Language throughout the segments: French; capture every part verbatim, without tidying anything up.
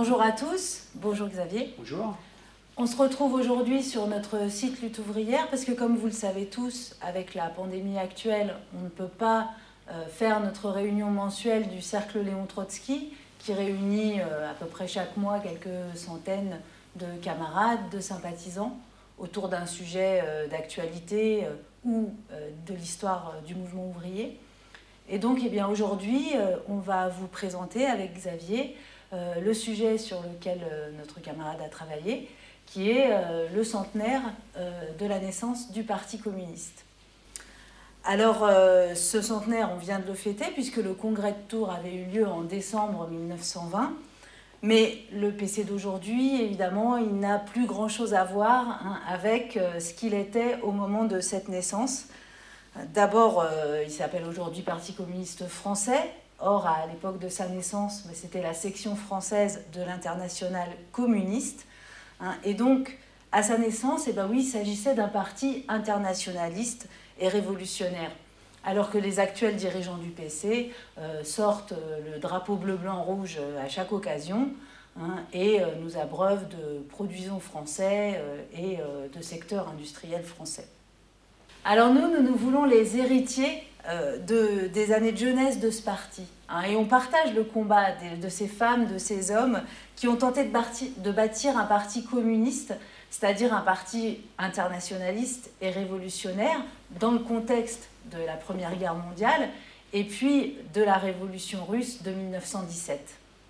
bonjour à tous, bonjour Xavier. Bonjour. On se retrouve aujourd'hui sur notre site Lutte ouvrière parce que comme vous le savez tous, avec la pandémie actuelle, on ne peut pas euh, faire notre réunion mensuelle du Cercle Léon Trotsky qui réunit euh, à peu près chaque mois quelques centaines de camarades, de sympathisants autour d'un sujet euh, d'actualité euh, ou euh, de l'histoire euh, du mouvement ouvrier. Et donc eh bien, aujourd'hui, euh, on va vous présenter avec Xavier euh, le sujet sur lequel euh, notre camarade a travaillé, qui est euh, le centenaire euh, de la naissance du Parti communiste. Alors, euh, ce centenaire, on vient de le fêter, puisque le congrès de Tours avait eu lieu en décembre mille neuf cent vingt, mais le P C d'aujourd'hui, évidemment, il n'a plus grand-chose à voir hein, avec euh, ce qu'il était au moment de cette naissance. D'abord, euh, il s'appelle aujourd'hui Parti communiste français. Or, à l'époque de sa naissance, c'était la section française de l'Internationale communiste. Hein, et donc, à sa naissance, eh ben oui, il s'agissait d'un parti internationaliste et révolutionnaire. Alors que les actuels dirigeants du P C euh, sortent le drapeau bleu-blanc-rouge à chaque occasion hein, et euh, nous abreuvent de produisons français euh, et euh, de secteurs industriels français. Alors nous, nous, nous voulons les héritiers euh, de, des années de jeunesse de ce parti. Hein, et on partage le combat de, de ces femmes, de ces hommes qui ont tenté de, barti, de bâtir un parti communiste, c'est-à-dire un parti internationaliste et révolutionnaire dans le contexte de la Première Guerre mondiale et puis de la Révolution russe de mille neuf cent dix-sept.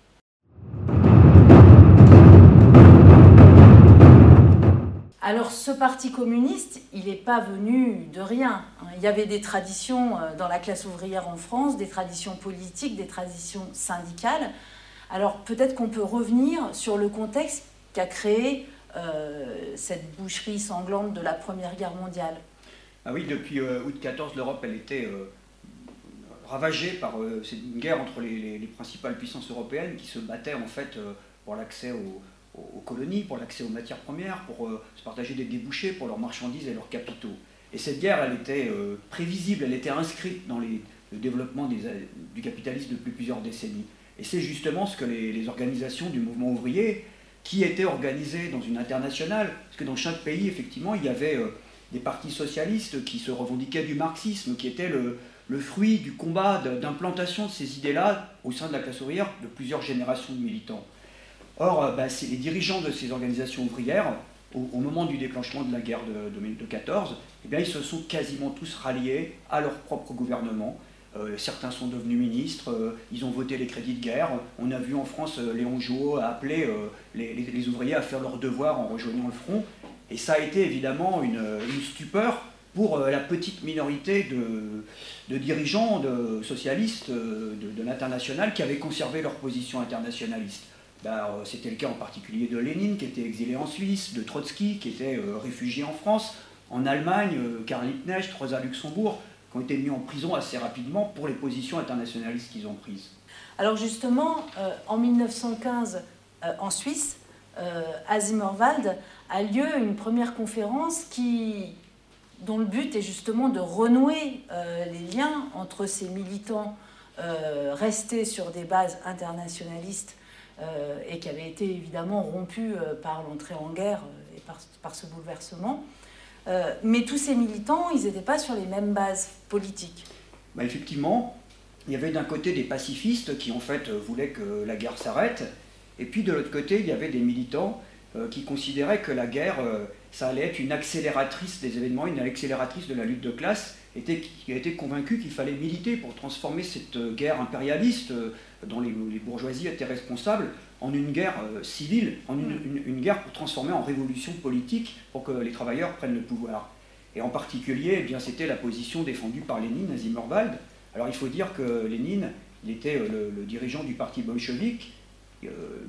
Alors ce parti communiste, il n'est pas venu de rien. Il y avait des traditions dans la classe ouvrière en France, des traditions politiques, des traditions syndicales. Alors peut-être qu'on peut revenir sur le contexte qu'a créé euh, cette boucherie sanglante de la Première Guerre mondiale. Ah oui, depuis euh, août quatorze, l'Europe elle était euh, ravagée par euh, c'est une guerre entre les, les, les principales puissances européennes qui se battaient en fait euh, pour l'accès aux, aux colonies, pour l'accès aux matières premières, pour euh, se partager des débouchés pour leurs marchandises et leurs capitaux. Et cette guerre, elle était euh, prévisible, elle était inscrite dans les, le développement des, du capitalisme depuis plusieurs décennies. Et c'est justement ce que les, les organisations du mouvement ouvrier, qui étaient organisées dans une internationale, parce que dans chaque pays, effectivement, il y avait euh, des partis socialistes qui se revendiquaient du marxisme, qui était le, le fruit du combat d'implantation de ces idées-là au sein de la classe ouvrière de plusieurs générations de militants. Or, bah, c'est les dirigeants de ces organisations ouvrières, au, au moment du déclenchement de la guerre de, de mille neuf cent quatorze, eh bien, ils se sont quasiment tous ralliés à leur propre gouvernement. Euh, certains sont devenus ministres, euh, ils ont voté les crédits de guerre. On a vu en France euh, Léon Jouot appeler euh, les, les, les ouvriers à faire leur devoir en rejoignant le front. Et ça a été évidemment une, une stupeur pour euh, la petite minorité de, de dirigeants de, socialistes euh, de, de l'international qui avaient conservé leur position internationaliste. Ben, euh, c'était le cas en particulier de Lénine qui était exilé en Suisse, de Trotsky qui était euh, réfugié en France, en Allemagne, euh, Karl Liebknecht, Rosa Luxembourg, qui ont été mis en prison assez rapidement pour les positions internationalistes qu'ils ont prises. Alors justement, euh, en mille neuf cent quinze, euh, en Suisse, euh, à Zimmerwald, a lieu une première conférence qui, dont le but est justement de renouer euh, les liens entre ces militants euh, restés sur des bases internationalistes euh, et qui avaient été évidemment rompus euh, par l'entrée en guerre euh, et par, par ce bouleversement. Euh, mais tous ces militants, ils n'étaient pas sur les mêmes bases politiques. Bah effectivement, il y avait d'un côté des pacifistes qui en fait voulaient que la guerre s'arrête, et puis de l'autre côté, il y avait des militants euh, qui considéraient que la guerre, euh, ça allait être une accélératrice des événements, une accélératrice de la lutte de classe, et qui étaient convaincus qu'il fallait militer pour transformer cette guerre impérialiste euh, dont les, les bourgeoisies étaient responsables en une guerre euh, civile, en une, une, une guerre pour transformer en révolution politique pour que les travailleurs prennent le pouvoir. Et en particulier, eh bien, c'était la position défendue par Lénine à Zimmerwald. Alors il faut dire que Lénine, il était euh, le, le dirigeant du parti bolchevique, euh,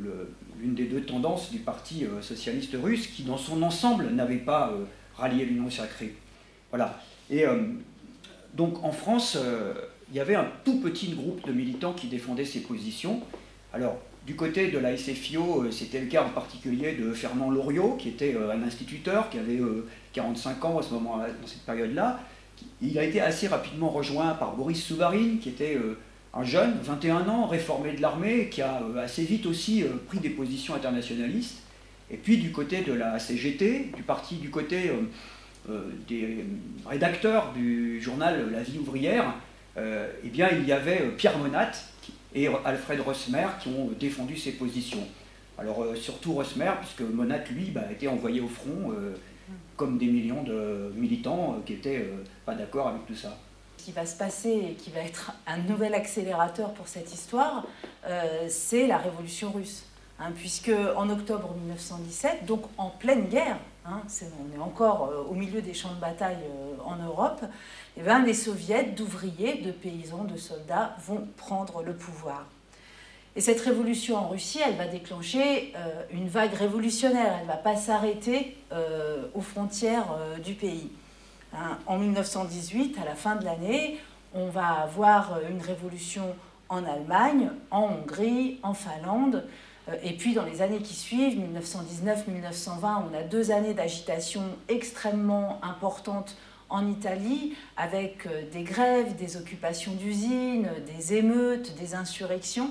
l'une des deux tendances du parti euh, socialiste russe, qui dans son ensemble n'avait pas euh, rallié l'Union sacrée. Voilà. Et euh, donc en France, euh, il y avait un tout petit groupe de militants qui défendaient ces positions. Alors, du côté de la S F I O, c'était le cas en particulier de Fernand Loriot, qui était un instituteur, qui avait quarante-cinq ans à ce moment, dans cette période-là. Il a été assez rapidement rejoint par Boris Souvarine, qui était un jeune, vingt et un ans, réformé de l'armée, qui a assez vite aussi pris des positions internationalistes. Et puis du côté de la C G T, du parti du côté euh, des rédacteurs du journal La Vie ouvrière, euh, eh bien, il y avait Pierre Monat et Alfred Rosmer qui ont défendu ces positions. Alors euh, surtout Rosmer, puisque Monat, lui, bah, a été envoyé au front, euh, comme des millions de militants euh, qui n'étaient euh, pas d'accord avec tout ça. Ce qui va se passer et qui va être un nouvel accélérateur pour cette histoire, euh, c'est la révolution russe. Hein, puisque en octobre mille neuf cent dix-sept, donc en pleine guerre, hein, c'est, on est encore euh, au milieu des champs de bataille euh, en Europe, et bien, les soviets d'ouvriers, de paysans, de soldats vont prendre le pouvoir. Et cette révolution en Russie, elle va déclencher euh, une vague révolutionnaire, elle ne va pas s'arrêter euh, aux frontières euh, du pays. Hein, en mille neuf cent dix-huit, à la fin de l'année, on va avoir une révolution en Allemagne, en Hongrie, en Finlande. Et puis dans les années qui suivent, mille neuf cent dix-neuf mille neuf cent vingt, on a deux années d'agitation extrêmement importantes en Italie, avec des grèves, des occupations d'usines, des émeutes, des insurrections.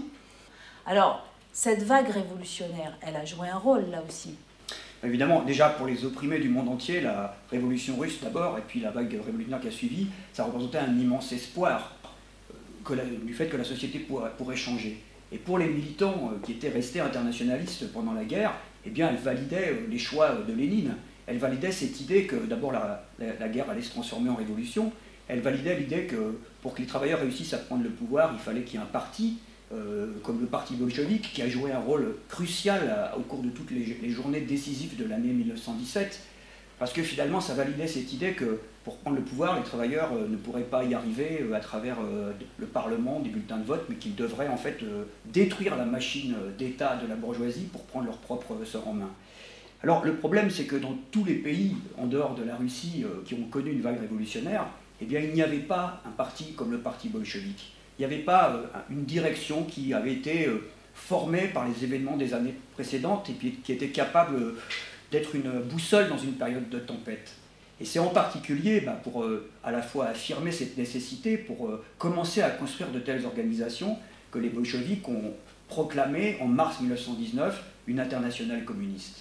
Alors, cette vague révolutionnaire, elle a joué un rôle là aussi. Évidemment, déjà pour les opprimés du monde entier, la révolution russe d'abord, et puis la vague révolutionnaire qui a suivi, ça représentait un immense espoir que la, du fait que la société pourrait, pourrait changer. Et pour les militants qui étaient restés internationalistes pendant la guerre, eh bien, elle validait les choix de Lénine. Elle validait cette idée que d'abord la, la, la guerre allait se transformer en révolution. Elle validait l'idée que pour que les travailleurs réussissent à prendre le pouvoir, il fallait qu'il y ait un parti, euh, comme le parti bolchevique, qui a joué un rôle crucial à, au cours de toutes les, les journées décisives de l'année mille neuf cent dix-sept. Parce que finalement, ça validait cette idée que pour prendre le pouvoir, les travailleurs euh, ne pourraient pas y arriver euh, à travers euh, le Parlement, des bulletins de vote, mais qu'ils devraient en fait euh, détruire la machine d'État de la bourgeoisie pour prendre leur propre sort en main. Alors le problème, c'est que dans tous les pays, en dehors de la Russie, euh, qui ont connu une vague révolutionnaire, eh bien, il n'y avait pas un parti comme le parti bolchevique. Il n'y avait pas euh, une direction qui avait été euh, formée par les événements des années précédentes et puis qui était capable euh, d'être une boussole dans une période de tempête. Et c'est en particulier bah, pour euh, à la fois affirmer cette nécessité, pour euh, commencer à construire de telles organisations, que les bolcheviks ont proclamé en mars mille neuf cent dix-neuf une internationale communiste.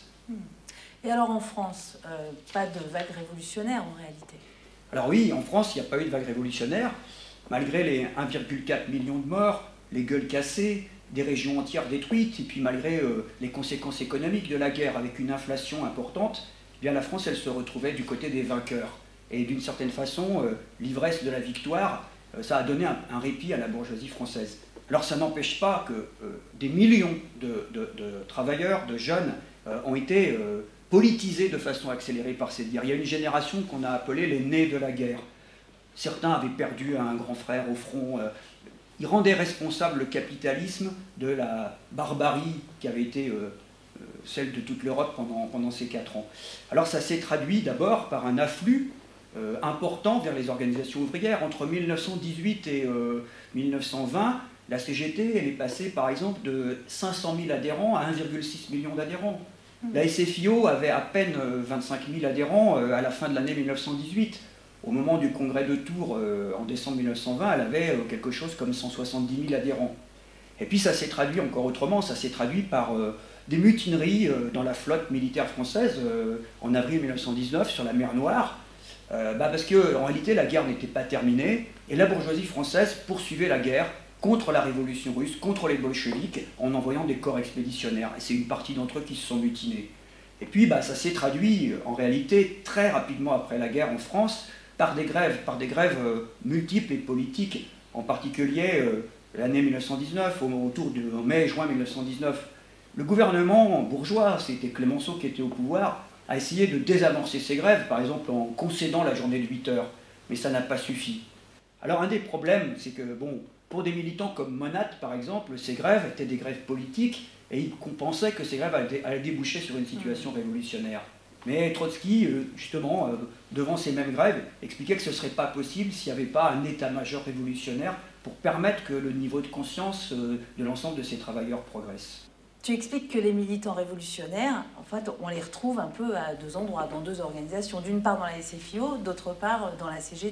Et alors en France, euh, pas de vague révolutionnaire en réalité? Alors oui, en France, il n'y a pas eu de vague révolutionnaire, malgré les un virgule quatre million de morts, les gueules cassées, des régions entières détruites, et puis malgré euh, les conséquences économiques de la guerre avec une inflation importante, eh bien la France, elle se retrouvait du côté des vainqueurs. Et d'une certaine façon, euh, l'ivresse de la victoire, euh, ça a donné un, un répit à la bourgeoisie française. Alors ça n'empêche pas que euh, des millions de, de, de travailleurs, de jeunes, euh, ont été euh, politisés de façon accélérée par cette guerre. Il y a une génération qu'on a appelée les nés de la guerre. Certains avaient perdu un grand frère au front. Euh, ils rendaient responsable le capitalisme de la barbarie qui avait été euh, euh, celle de toute l'Europe pendant, pendant ces quatre ans. Alors ça s'est traduit d'abord par un afflux euh, important vers les organisations ouvrières. Entre mille neuf cent dix-huit et euh, mille neuf cent vingt, la C G T elle est passée par exemple de cinq cent mille adhérents à un virgule six million d'adhérents. La S F I O avait à peine vingt-cinq mille adhérents à la fin de l'année mille neuf cent dix-huit. Au moment du congrès de Tours, euh, en décembre mille neuf cent vingt, elle avait euh, quelque chose comme cent soixante-dix mille adhérents. Et puis ça s'est traduit encore autrement, ça s'est traduit par euh, des mutineries euh, dans la flotte militaire française euh, en avril mille neuf cent dix-neuf sur la mer Noire, euh, bah parce qu'en réalité la guerre n'était pas terminée, et la bourgeoisie française poursuivait la guerre contre la révolution russe, contre les bolcheviks, en envoyant des corps expéditionnaires. Et c'est une partie d'entre eux qui se sont mutinés. Et puis bah, ça s'est traduit en réalité très rapidement après la guerre en France, par des grèves, par des grèves euh, multiples et politiques, en particulier euh, l'année mille neuf cent dix-neuf, au, autour de mai-juin mille neuf cent dix-neuf. Le gouvernement bourgeois, c'était Clemenceau qui était au pouvoir, a essayé de désamorcer ces grèves, par exemple en concédant la journée de huit heures, mais ça n'a pas suffi. Alors un des problèmes, c'est que bon, pour des militants comme Monat, par exemple, ces grèves étaient des grèves politiques, et ils pensaient que ces grèves allaient déboucher sur une situation révolutionnaire. Mais Trotsky, justement, devant ces mêmes grèves, expliquait que ce ne serait pas possible s'il n'y avait pas un état-major révolutionnaire pour permettre que le niveau de conscience de l'ensemble de ces travailleurs progresse. Tu expliques que les militants révolutionnaires, en fait, on les retrouve un peu à deux endroits, dans deux organisations. D'une part dans la S F I O, d'autre part dans la C G T.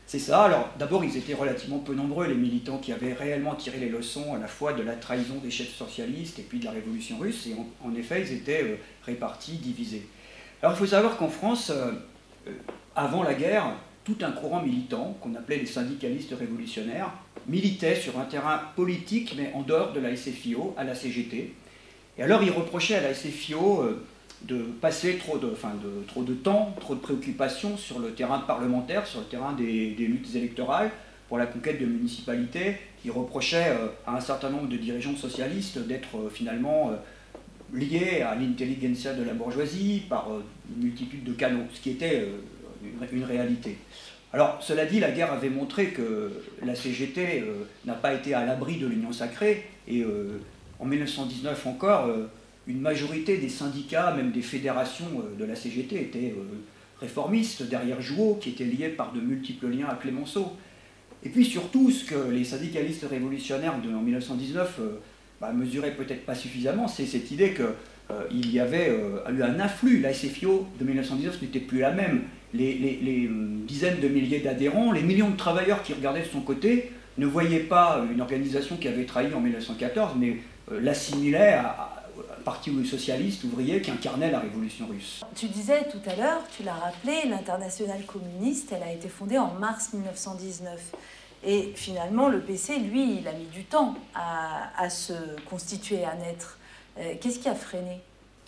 C'est ça. Alors d'abord, ils étaient relativement peu nombreux, les militants qui avaient réellement tiré les leçons à la fois de la trahison des chefs socialistes et puis de la révolution russe, et en, en effet, ils étaient euh, répartis, divisés. Alors il faut savoir qu'en France, euh, avant la guerre, tout un courant militant, qu'on appelait les syndicalistes révolutionnaires, militait sur un terrain politique, mais en dehors de la S F I O, à la C G T. Et alors ils reprochaient à la S F I O euh, de passer trop de, enfin de, trop de temps, trop de préoccupations sur le terrain parlementaire, sur le terrain des, des luttes électorales, pour la conquête de municipalités. Ils reprochaient euh, à un certain nombre de dirigeants socialistes d'être euh, finalement euh, liés à l'intelligentsia de la bourgeoisie par euh, une multitude de canaux, ce qui était euh, une, une réalité. Alors, cela dit, la guerre avait montré que la C G T euh, n'a pas été à l'abri de l'Union sacrée, et euh, en mille neuf cent dix-neuf encore, euh, une majorité des syndicats, même des fédérations euh, de la C G T étaient euh, réformistes, derrière Jouot, qui étaient liés par de multiples liens à Clémenceau. Et puis surtout, ce que les syndicalistes révolutionnaires de, en mille neuf cent dix-neuf euh, bah, mesuraient peut-être pas suffisamment, c'est cette idée qu'il euh, y avait euh, eu un afflux. La S F I O de mille neuf cent dix-neuf n'était plus la même. Les, les, les dizaines de milliers d'adhérents, les millions de travailleurs qui regardaient de son côté, ne voyaient pas une organisation qui avait trahi en mille neuf cent quatorze, mais euh, l'assimilaient à, à un parti socialiste ouvrier qui incarnait la révolution russe. Tu disais tout à l'heure, tu l'as rappelé, l'Internationale communiste, elle a été fondée en mars mille neuf cent dix-neuf. Et finalement, le P C, lui, il a mis du temps à, à se constituer, à naître. Euh, Qu'est-ce qui a freiné ?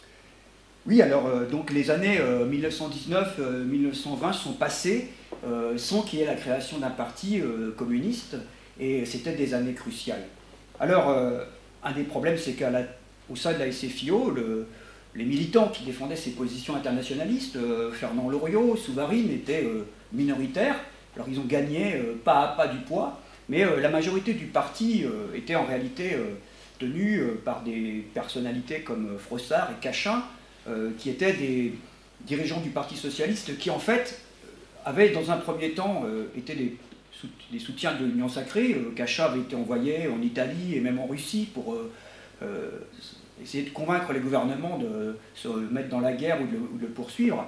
Oui, alors euh, donc les années euh, mille neuf cent dix-neuf mille neuf cent vingt sont passées euh, sans qu'il y ait la création d'un parti euh, communiste, et c'était des années cruciales. Alors, euh, un des problèmes, c'est qu'au sein de la S F I O, le, les militants qui défendaient ces positions internationalistes, euh, Fernand Loriot, Souvarine, étaient euh, minoritaires. Alors ils ont gagné euh, pas à pas du poids, mais euh, la majorité du parti euh, était en réalité euh, tenue euh, par des personnalités comme Frossard et Cachin, Euh, qui étaient des dirigeants du Parti socialiste qui, en fait, avaient dans un premier temps euh, été des, sout des soutiens de l'Union sacrée. Euh, Cachin avait été envoyé en Italie et même en Russie pour euh, euh, essayer de convaincre les gouvernements de se mettre dans la guerre ou de le, ou de le poursuivre.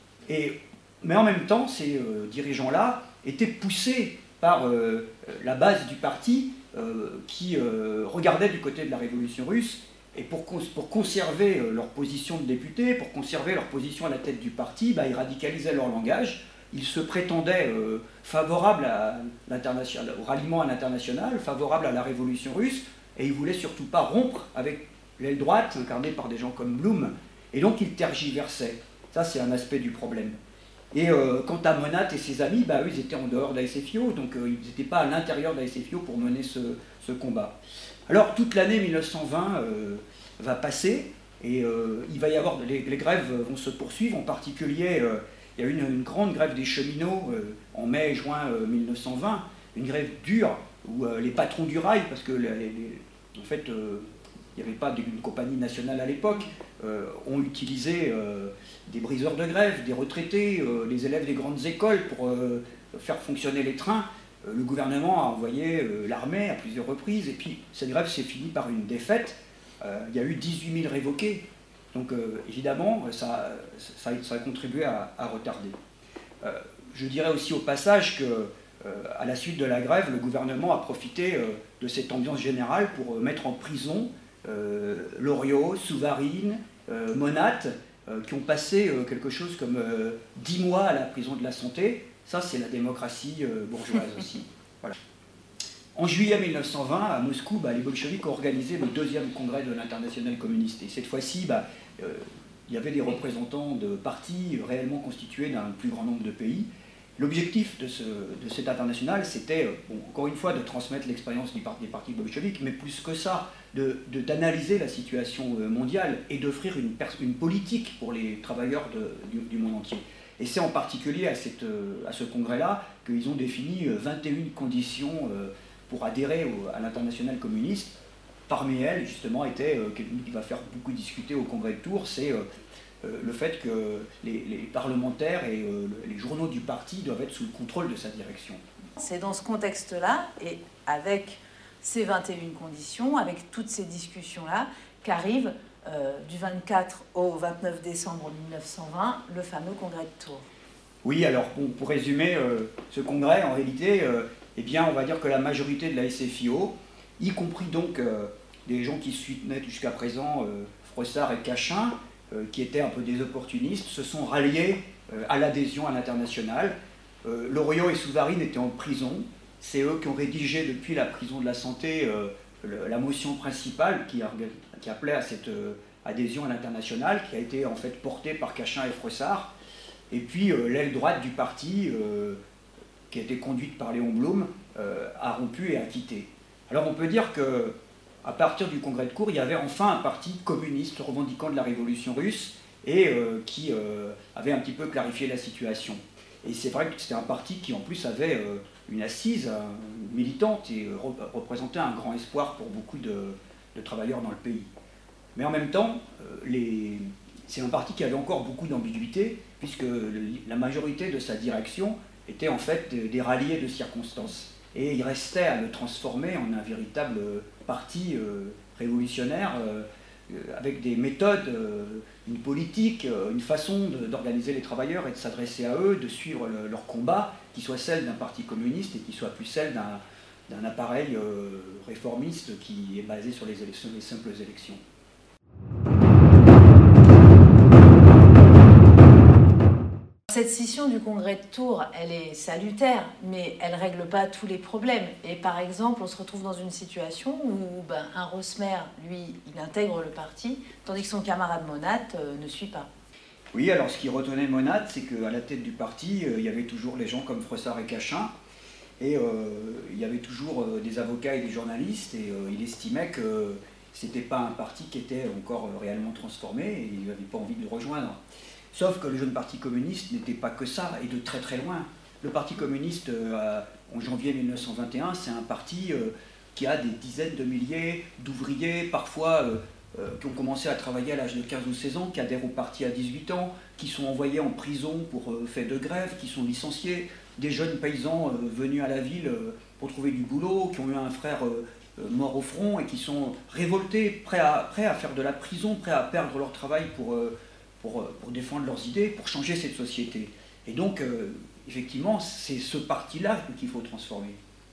Et, mais en même temps, ces euh, dirigeants-là étaient poussés par euh, la base du parti euh, qui euh, regardait du côté de la révolution russe. Et pour, pour conserver leur position de député, pour conserver leur position à la tête du parti, bah, ils radicalisaient leur langage. Ils se prétendaient euh, favorables à au ralliement à l'international, favorables à la révolution russe, et ils ne voulaient surtout pas rompre avec l'aile droite, incarnée par des gens comme Blum. Et donc ils tergiversaient. Ça, c'est un aspect du problème. Et euh, quant à Monat et ses amis, bah, eux, ils étaient en dehors de la S F I O, donc euh, ils n'étaient pas à l'intérieur de la S F I O pour mener ce, ce combat. Alors, toute l'année mille neuf cent vingt euh, va passer, et euh, il va y avoir, les, les grèves vont se poursuivre, en particulier, euh, il y a eu une, une grande grève des cheminots euh, en mai et juin euh, mille neuf cent vingt, une grève dure, où euh, les patrons du rail, parce que les, les, en fait, euh, il n'y avait pas d'une compagnie nationale à l'époque, euh, ont utilisé euh, des briseurs de grève, des retraités, euh, les élèves des grandes écoles pour euh, faire fonctionner les trains. Euh, le gouvernement a envoyé euh, l'armée à plusieurs reprises, et puis cette grève s'est finie par une défaite. Euh, il y a eu dix-huit mille révoqués, donc euh, évidemment ça, ça, ça a contribué à, à retarder. Euh, je dirais aussi au passage que euh, à la suite de la grève, le gouvernement a profité euh, de cette ambiance générale pour euh, mettre en prison Euh, Loriot, Souvarine, euh, Monat, euh, qui ont passé euh, quelque chose comme euh, dix mois à la prison de la santé. Ça, c'est la démocratie euh, bourgeoise aussi. Voilà. En juillet mille neuf cent vingt, à Moscou, bah, les bolcheviks ont organisé le deuxième congrès de l'Internationale communiste. Et cette fois-ci, bah, euh, il y avait des représentants de partis réellement constitués d'un plus grand nombre de pays. L'objectif de, ce, de cette internationale, c'était, bon, encore une fois, de transmettre l'expérience des partis bolcheviques, mais plus que ça, d'analyser la situation mondiale et d'offrir une, une politique pour les travailleurs de, du, du monde entier. Et c'est en particulier à, cette, à ce congrès-là qu'ils ont défini vingt et une conditions pour adhérer au, à l'internationale communiste. Parmi elles, justement, était, quelqu'un qui va faire beaucoup discuter au congrès de Tours, c'est Euh, le fait que les, les parlementaires et euh, les journaux du parti doivent être sous le contrôle de sa direction. C'est dans ce contexte-là, et avec ces vingt et une conditions, avec toutes ces discussions-là, qu'arrive euh, du vingt-quatre au vingt-neuf décembre mille neuf cent vingt le fameux congrès de Tours. Oui, alors bon, pour résumer euh, ce congrès, en réalité, euh, eh bien, on va dire que la majorité de la S F I O, y compris donc euh, des gens qui soutenaient jusqu'à présent euh, Froissart et Cachin, euh, qui étaient un peu des opportunistes, se sont ralliés euh, à l'adhésion à l'international. Euh, Loriot et Souvarine étaient en prison. C'est eux qui ont rédigé depuis la prison de la Santé euh, le, la motion principale qui, a, qui appelait à cette euh, adhésion à l'international, qui a été en fait portée par Cachin et Froissart. Et puis euh, l'aile droite du parti, euh, qui a été conduite par Léon Blum, euh, a rompu et a quitté. Alors on peut dire qu'à partir du congrès de Tours, il y avait enfin un parti communiste revendiquant de la révolution russe et euh, qui euh, avait un petit peu clarifié la situation. Et c'est vrai que c'était un parti qui en plus avait euh, une assise euh, militante et euh, représentait un grand espoir pour beaucoup de, de travailleurs dans le pays. Mais en même temps, euh, les... c'est un parti qui avait encore beaucoup d'ambiguïté, puisque le, la majorité de sa direction était en fait des, des ralliés de circonstances. Et il restait à le transformer en un véritable parti euh, révolutionnaire, euh, avec des méthodes, euh, une politique, euh, une façon d'organiser les travailleurs et de s'adresser à eux, de suivre le, leur combat, qui soit celle d'un parti communiste et qui soit plus celle d'un d'un appareil euh, réformiste qui est basé sur les, élections, les simples élections. Cette scission du congrès de Tours, elle est salutaire, mais elle ne règle pas tous les problèmes. Et par exemple, on se retrouve dans une situation où ben, un Rosmer, lui, il intègre le parti, tandis que son camarade Monat euh, ne suit pas. Oui, alors ce qui retenait Monat, c'est qu'à la tête du parti, euh, il y avait toujours les gens comme Froissart et Cachin, et euh, il y avait toujours euh, des avocats et des journalistes, et euh, il estimait que ce n'était pas un parti qui était encore euh, réellement transformé, et il n'avait pas envie de le rejoindre. Sauf que le jeune parti communiste n'était pas que ça, et de très très loin. Le parti communiste, euh, en janvier mille neuf cent vingt et un, c'est un parti euh, qui a des dizaines de milliers d'ouvriers, parfois euh, euh, qui ont commencé à travailler à l'âge de quinze ou seize ans, qui adhèrent au parti à dix-huit ans, qui sont envoyés en prison pour euh, fait de grève, qui sont licenciés, des jeunes paysans euh, venus à la ville euh, pour trouver du boulot, qui ont eu un frère euh, euh, mort au front et qui sont révoltés, prêts à, prêts à faire de la prison, prêts à perdre leur travail pour... Euh, Pour, pour défendre leurs idées, pour changer cette société. Et donc, euh, effectivement, c'est ce parti-là qu'il faut transformer.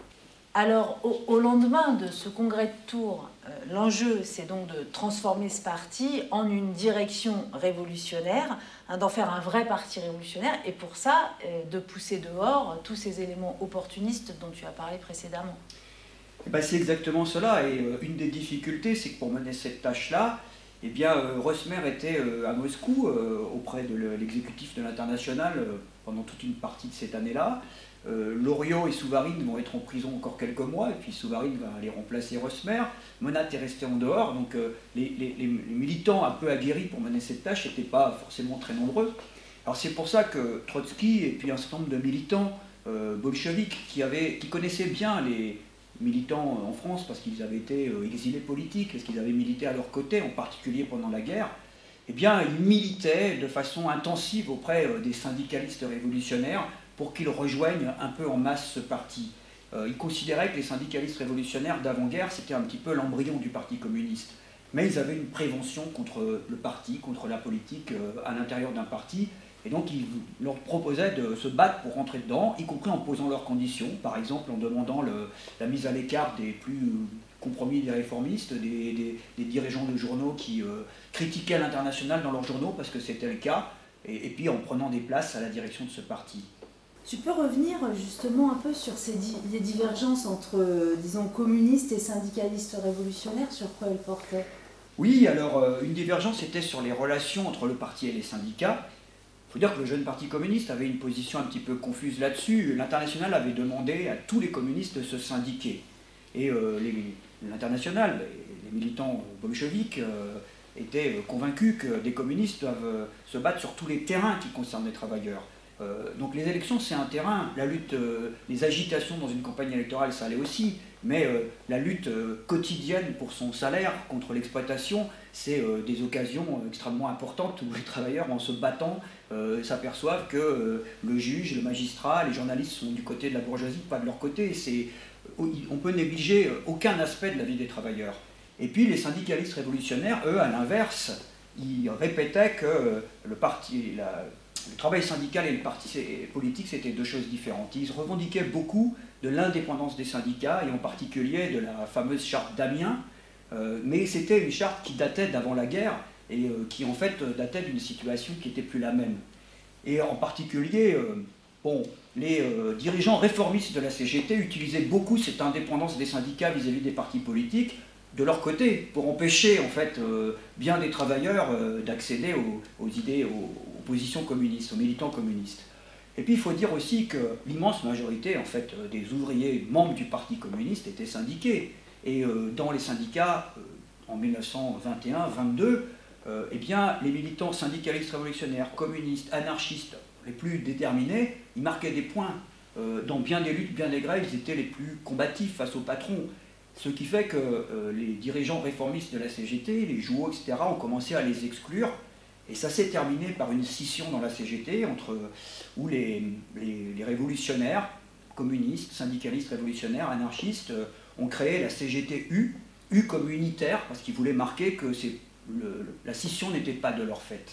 Alors, au, au lendemain de ce congrès de Tours, euh, l'enjeu, c'est donc de transformer ce parti en une direction révolutionnaire, hein, d'en faire un vrai parti révolutionnaire, et pour ça, euh, de pousser dehors tous ces éléments opportunistes dont tu as parlé précédemment. Eh ben, c'est exactement cela, et euh, une des difficultés, c'est que pour mener cette tâche-là, eh bien, euh, Rosmer était euh, à Moscou, euh, auprès de l'exécutif de l'International, euh, pendant toute une partie de cette année-là. Euh, Loriot et Souvarine vont être en prison encore quelques mois, et puis Souvarine va aller remplacer Rosmer. Monat est resté en dehors, donc euh, les, les, les militants un peu aguerris pour mener cette tâche n'étaient pas forcément très nombreux. Alors c'est pour ça que Trotsky et puis un certain nombre de militants euh, bolcheviques qui, avaient, qui connaissaient bien les militants en France, parce qu'ils avaient été exilés politiques, parce qu'ils avaient milité à leur côté, en particulier pendant la guerre, eh bien, ils militaient de façon intensive auprès des syndicalistes révolutionnaires pour qu'ils rejoignent un peu en masse ce parti. Euh, ils considéraient que les syndicalistes révolutionnaires d'avant-guerre, c'était un petit peu l'embryon du Parti communiste. Mais ils avaient une prévention contre le parti, contre la politique euh, à l'intérieur d'un parti, et donc ils leur proposaient de se battre pour rentrer dedans, y compris en posant leurs conditions, par exemple en demandant le, la mise à l'écart des plus compromis des réformistes, des, des, des dirigeants de journaux qui euh, critiquaient l'international dans leurs journaux parce que c'était le cas, et, et puis en prenant des places à la direction de ce parti. Tu peux revenir justement un peu sur ces di les divergences entre, euh, disons, communistes et syndicalistes révolutionnaires, sur quoi elles portaient? Oui, alors euh, une divergence était sur les relations entre le parti et les syndicats. Il faut dire que le jeune parti communiste avait une position un petit peu confuse là-dessus. L'International avait demandé à tous les communistes de se syndiquer. Et euh, l'International, les, les militants bolcheviques, euh, étaient convaincus que des communistes doivent euh, se battre sur tous les terrains qui concernent les travailleurs. Euh, donc les élections, c'est un terrain. La lutte, euh, les agitations dans une campagne électorale, ça allait aussi. Mais euh, la lutte euh, quotidienne pour son salaire contre l'exploitation, c'est euh, des occasions euh, extrêmement importantes où les travailleurs, en se battant, euh, s'aperçoivent que euh, le juge, le magistrat, les journalistes sont du côté de la bourgeoisie, pas de leur côté. C'est, on peut négliger aucun aspect de la vie des travailleurs. Et puis les syndicalistes révolutionnaires, eux, à l'inverse, ils répétaient que le parti, la, le travail syndical et le parti politique, c'était deux choses différentes. Ils revendiquaient beaucoup de l'indépendance des syndicats, et en particulier de la fameuse charte d'Amiens, euh, mais c'était une charte qui datait d'avant la guerre, et euh, qui en fait datait d'une situation qui n'était plus la même. Et en particulier, euh, bon, les euh, dirigeants réformistes de la C G T utilisaient beaucoup cette indépendance des syndicats vis-à-vis des partis politiques, de leur côté, pour empêcher en fait euh, bien des travailleurs euh, d'accéder aux, aux idées, aux, aux positions communistes, aux militants communistes. Et puis il faut dire aussi que l'immense majorité en fait euh, des ouvriers membres du Parti communiste étaient syndiqués. Et euh, dans les syndicats, euh, en mille neuf cent vingt et un vingt-deux, euh, eh bien, les militants syndicalistes révolutionnaires, communistes, anarchistes, les plus déterminés, ils marquaient des points. Euh, dans bien des luttes, bien des grèves, ils étaient les plus combatifs face aux patrons. Ce qui fait que euh, les dirigeants réformistes de la C G T, les Jouot, et cetera, ont commencé à les exclure. Et ça s'est terminé par une scission dans la C G T, entre, où les, les, les révolutionnaires, communistes, syndicalistes révolutionnaires, anarchistes, euh, ont créé la C G T U, U comme unitaire, parce qu'ils voulaient marquer que le, le, la scission n'était pas de leur fait.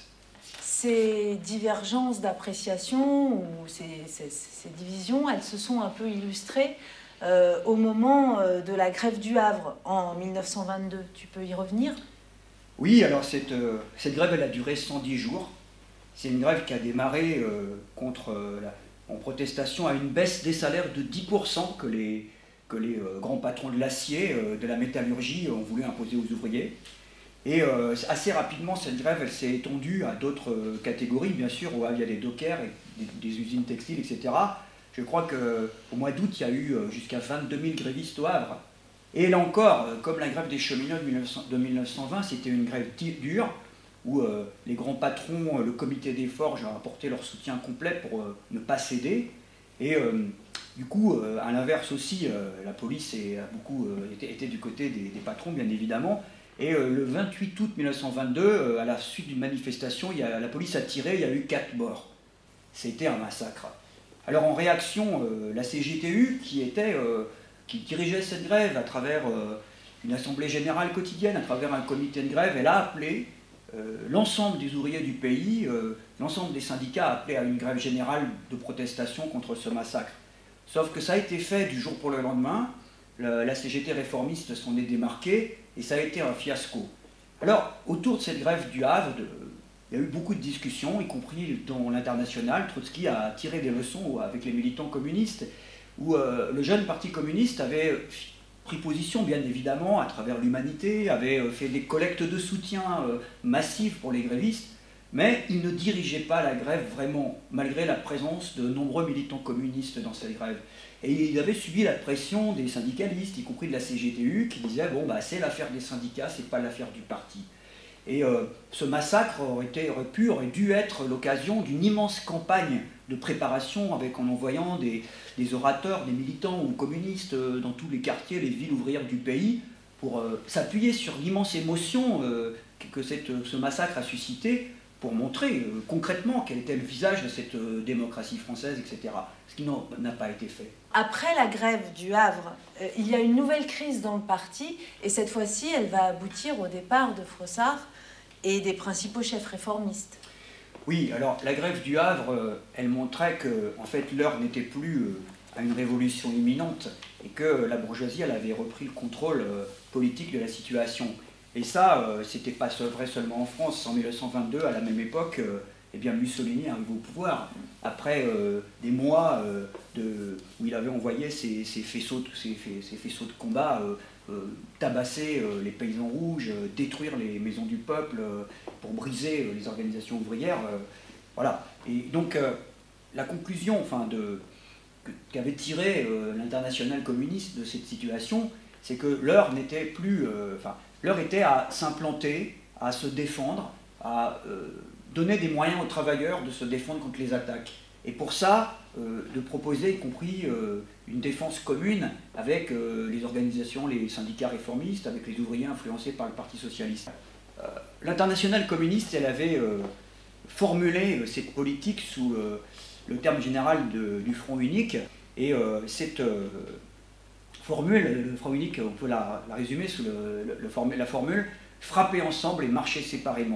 Ces divergences d'appréciation, ou ces, ces, ces divisions, elles se sont un peu illustrées Euh, au moment euh, de la grève du Havre en mille neuf cent vingt-deux. Tu peux y revenir? Oui, alors cette, euh, cette grève, elle a duré cent dix jours. C'est une grève qui a démarré euh, contre, euh, la, en protestation à une baisse des salaires de dix pour cent que les, que les euh, grands patrons de l'acier, euh, de la métallurgie ont voulu imposer aux ouvriers. Et euh, assez rapidement, cette grève, elle s'est étendue à d'autres euh, catégories, bien sûr. Au Havre, il y a des dockers, et des, des usines textiles, et cetera. Je crois qu'au mois d'août, il y a eu jusqu'à vingt-deux mille grévistes au Havre. Et là encore, comme la grève des cheminots de mille neuf cent vingt, c'était une grève dure, où euh, les grands patrons, le comité des forges, ont apporté leur soutien complet pour euh, ne pas céder. Et euh, du coup, euh, à l'inverse aussi, euh, la police est, a beaucoup, euh, était, était du côté des, des patrons, bien évidemment. Et euh, le vingt-huit août mille neuf cent vingt-deux, euh, à la suite d'une manifestation, il y a, la police a tiré, il y a eu quatre morts. C'était un massacre. Alors en réaction, euh, la C G T U, qui, était, euh, qui dirigeait cette grève à travers euh, une assemblée générale quotidienne, à travers un comité de grève, elle a appelé euh, l'ensemble des ouvriers du pays, euh, l'ensemble des syndicats a appelé à une grève générale de protestation contre ce massacre. Sauf que ça a été fait du jour pour le lendemain, la, la C G T réformiste s'en est démarquée, et ça a été un fiasco. Alors, autour de cette grève du Havre, de, il y a eu beaucoup de discussions, y compris dans l'international. Trotsky a tiré des leçons avec les militants communistes, où euh, le jeune parti communiste avait pris position, bien évidemment, à travers l'Humanité, avait fait des collectes de soutien euh, massives pour les grévistes, mais il ne dirigeait pas la grève vraiment, malgré la présence de nombreux militants communistes dans cette grève. Et il avait subi la pression des syndicalistes, y compris de la C G T U, qui disaient « bon, bah, c'est l'affaire des syndicats, c'est pas l'affaire du parti ». Et euh, ce massacre aurait, été, aurait pu, aurait dû être l'occasion d'une immense campagne de préparation avec, en envoyant des, des orateurs, des militants ou communistes euh, dans tous les quartiers, les villes ouvrières du pays, pour euh, s'appuyer sur l'immense émotion euh, que cette, ce massacre a suscité, pour montrer euh, concrètement quel était le visage de cette euh, démocratie française, et cetera. Ce qui n'a pas été fait. Après la grève du Havre, euh, il y a une nouvelle crise dans le parti, et cette fois-ci, elle va aboutir au départ de Frossard et des principaux chefs réformistes. Oui, alors la grève du Havre, euh, elle montrait que en fait, l'heure n'était plus euh, à une révolution imminente, et que euh, la bourgeoisie, elle avait repris le contrôle euh, politique de la situation. Et ça, euh, c'était pas vrai seulement en France. En mille neuf cent vingt-deux, à la même époque, euh, eh bien Mussolini arrive au pouvoir, après euh, des mois euh, de, où il avait envoyé ses, ses, faisceaux, ses, ses faisceaux de combat euh, euh, tabasser euh, les paysans rouges, euh, détruire les maisons du peuple euh, pour briser euh, les organisations ouvrières. Euh, voilà. Et donc euh, la conclusion enfin, de, qu'avait tiré euh, l'international communiste de cette situation, c'est que l'heure n'était plus... Euh, enfin, l'heure était à s'implanter, à se défendre, à euh, donner des moyens aux travailleurs de se défendre contre les attaques. Et pour ça, euh, de proposer, y compris euh, une défense commune avec euh, les organisations, les syndicats réformistes, avec les ouvriers influencés par le Parti socialiste. Euh, L'internationale communiste, elle avait euh, formulé euh, cette politique sous euh, le terme général de, du Front unique, et euh, cette euh, formule, le Front unique, on peut la, la résumer sous le, le, le, la formule « frapper ensemble et marcher séparément ».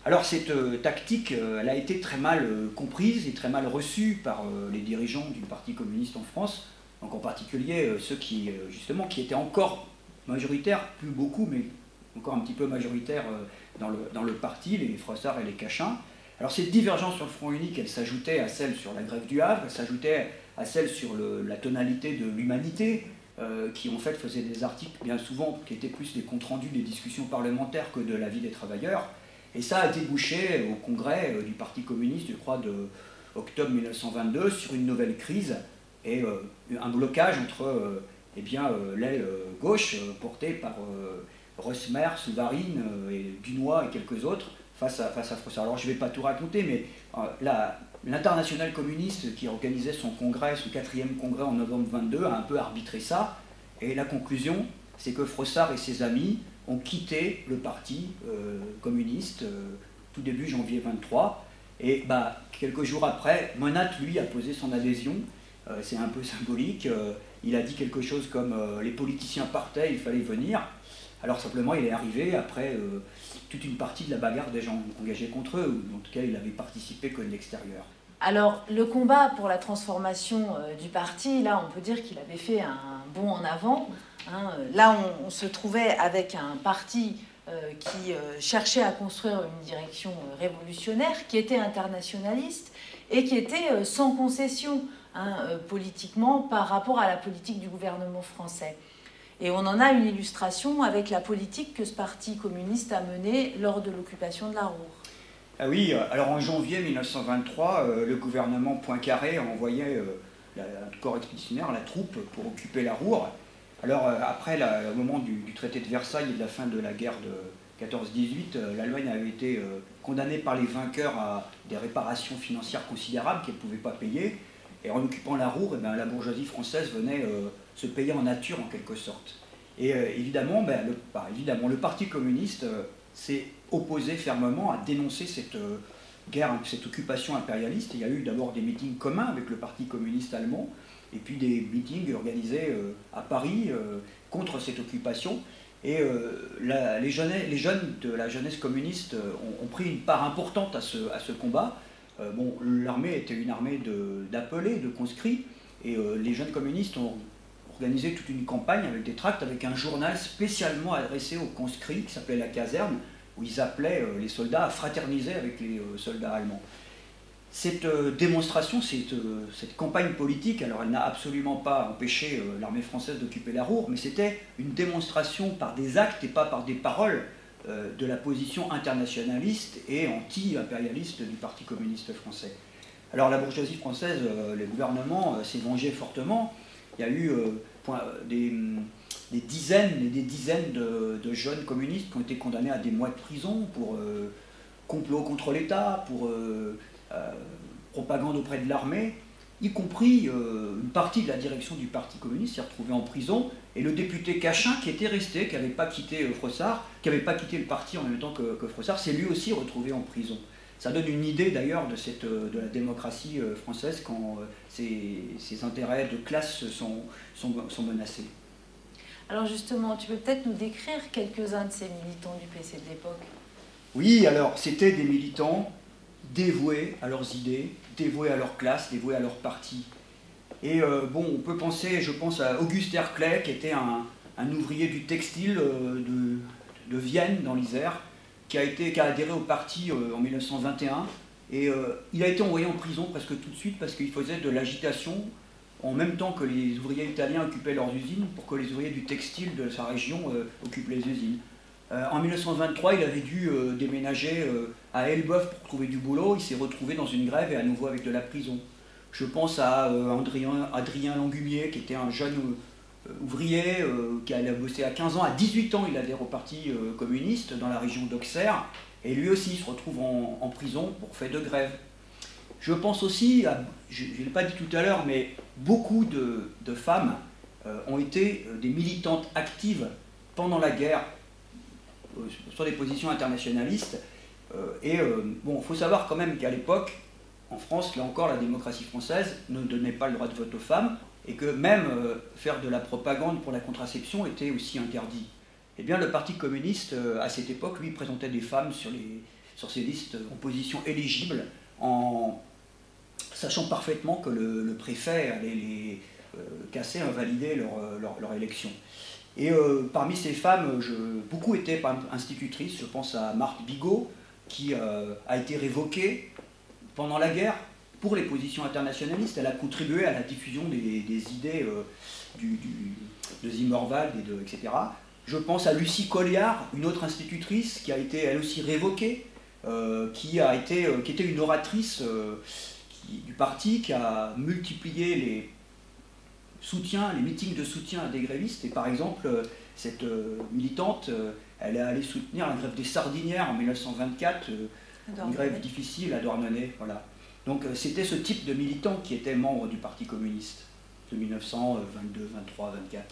Alors cette euh, tactique, euh, elle a été très mal euh, comprise et très mal reçue par euh, les dirigeants du Parti communiste en France, donc en particulier euh, ceux qui, euh, justement, qui étaient encore majoritaires, plus beaucoup, mais encore un petit peu majoritaires euh, dans, le, dans le parti, les Frossard et les Cachin. Alors cette divergence sur le front unique, elle s'ajoutait à celle sur la grève du Havre, elle s'ajoutait à celle sur le, la tonalité de l'humanité, euh, qui en fait faisait des articles bien souvent qui étaient plus des comptes rendus des discussions parlementaires que de la vie des travailleurs. Et ça a débouché au congrès du Parti communiste, je crois, de octobre mille neuf cent vingt-deux, sur une nouvelle crise et euh, un blocage entre euh, eh bien, euh, l'aile gauche, euh, portée par euh, Rosmer, Souvarine euh, et Dunois et quelques autres, face à, face à Frossard. Alors je ne vais pas tout raconter, mais euh, l'Internationale communiste qui organisait son congrès, son quatrième congrès en novembre vingt-deux, a un peu arbitré ça. Et la conclusion, c'est que Frossard et ses amis ont quitté le parti euh, communiste euh, tout début janvier vingt-trois. Et bah, quelques jours après, Monat, lui, a posé son adhésion. Euh, c'est un peu symbolique. Euh, il a dit quelque chose comme euh, « les politiciens partaient, il fallait venir ». Alors simplement, il est arrivé après euh, toute une partie de la bagarre des gens engagés contre eux, ou en tout cas, il avait participé que de l'extérieur. Alors, le combat pour la transformation euh, du parti, là, on peut dire qu'il avait fait un bond en avant. Hein. Là, on, on se trouvait avec un parti euh, qui euh, cherchait à construire une direction euh, révolutionnaire, qui était internationaliste et qui était euh, sans concession hein, euh, politiquement par rapport à la politique du gouvernement français. Et on en a une illustration avec la politique que ce parti communiste a menée lors de l'occupation de la Ruhr. Ah oui, alors en janvier mille neuf cent vingt-trois, euh, le gouvernement Poincaré a envoyé euh, la, le corps expéditionnaire, la troupe, pour occuper la Ruhr. Alors euh, après, la, au moment du, du traité de Versailles et de la fin de la guerre de quatorze dix-huit, euh, l'Allemagne avait été euh, condamnée par les vainqueurs à des réparations financières considérables qu'elle ne pouvait pas payer. Et en occupant la Ruhr, eh bien, la bourgeoisie française venait euh, se payer en nature en quelque sorte. Et euh, évidemment, ben, le, bah, évidemment, le Parti communiste euh, s'est opposé fermement à dénoncer cette euh, guerre, cette occupation impérialiste. Il y a eu d'abord des meetings communs avec le Parti communiste allemand, et puis des meetings organisés euh, à Paris euh, contre cette occupation. Et euh, la, les, jeunes, les jeunes de la jeunesse communiste euh, ont, ont pris une part importante à ce, à ce combat. Euh, bon, l'armée était une armée d'appelés, de, de conscrits, et euh, les jeunes communistes ont organisé toute une campagne avec des tracts, avec un journal spécialement adressé aux conscrits qui s'appelait La Caserne, où ils appelaient euh, les soldats à fraterniser avec les euh, soldats allemands. Cette euh, démonstration, cette, euh, cette campagne politique, alors elle n'a absolument pas empêché euh, l'armée française d'occuper la Ruhr, mais c'était une démonstration par des actes et pas par des paroles euh, de la position internationaliste et anti-impérialiste du Parti communiste français. Alors la bourgeoisie française, euh, le gouvernement euh, s'est vengé fortement. Il y a eu euh, point, des, des dizaines et des dizaines de, de jeunes communistes qui ont été condamnés à des mois de prison pour euh, complot contre l'État, pour euh, euh, propagande auprès de l'armée, y compris euh, une partie de la direction du Parti communiste s'est retrouvée en prison, et le député Cachin, qui était resté, qui n'avait pas quitté euh, Frossard, qui n'avait pas quitté le parti en même temps que, que Frossard, s'est lui aussi retrouvé en prison. Ça donne une idée d'ailleurs de, cette, de la démocratie française quand euh, ses, ses intérêts de classe sont, sont, sont menacés. Alors justement, tu peux peut-être nous décrire quelques-uns de ces militants du P C de l'époque? Oui, alors c'était des militants dévoués à leurs idées, dévoués à leur classe, dévoués à leur parti. Et euh, bon, on peut penser, je pense à Auguste Herclay, qui était un, un ouvrier du textile euh, de, de Vienne, dans l'Isère, qui a, été, qui a adhéré au parti euh, en mille neuf cent vingt et un, et euh, il a été envoyé en prison presque tout de suite parce qu'il faisait de l'agitation en même temps que les ouvriers italiens occupaient leurs usines pour que les ouvriers du textile de sa région euh, occupent les usines. Euh, en mille neuf cent vingt-trois, il avait dû euh, déménager euh, à Elbeuf pour trouver du boulot, il s'est retrouvé dans une grève et à nouveau avec de la prison. Je pense à euh, Adrien, Adrien Langumier, qui était un jeune euh, ouvrier, euh, qui allait bosser à quinze ans, à dix-huit ans il adhère au parti euh, communiste dans la région d'Auxerre, et lui aussi il se retrouve en, en prison pour fait de grève. Je pense aussi, à, je ne l'ai pas dit tout à l'heure, mais beaucoup de, de femmes euh, ont été euh, des militantes actives pendant la guerre euh, sur des positions internationalistes. Euh, et euh, bon, il faut savoir quand même qu'à l'époque, en France, là encore, la démocratie française ne donnait pas le droit de vote aux femmes, et que même euh, faire de la propagande pour la contraception était aussi interdit. Eh bien, le Parti communiste, euh, à cette époque, lui, présentait des femmes sur les, sur ces listes en position éligible, en sachant parfaitement que le, le préfet allait les euh, casser, invalider leur, leur, leur élection. Et euh, parmi ces femmes, je, beaucoup étaient par exemple, institutrices. Je pense à Marthe Bigot, qui euh, a été révoquée pendant la guerre pour les positions internationalistes. Elle a contribué à la diffusion des, des idées euh, du, du, de Zimmerwald, et, de, et cetera. Je pense à Lucie Colliard, une autre institutrice qui a été elle aussi révoquée, euh, qui, a été, euh, qui était une oratrice euh, qui, du parti, qui a multiplié les soutiens, les meetings de soutien à des grévistes. Et par exemple, euh, cette euh, militante, euh, elle est allée soutenir la grève des Sardinières en mille neuf cent vingt-quatre, euh, une grève difficile à Douarnenez. Voilà. Donc euh, c'était ce type de militant qui était membre du Parti communiste de mille neuf cent vingt-deux, vingt-trois, vingt-quatre.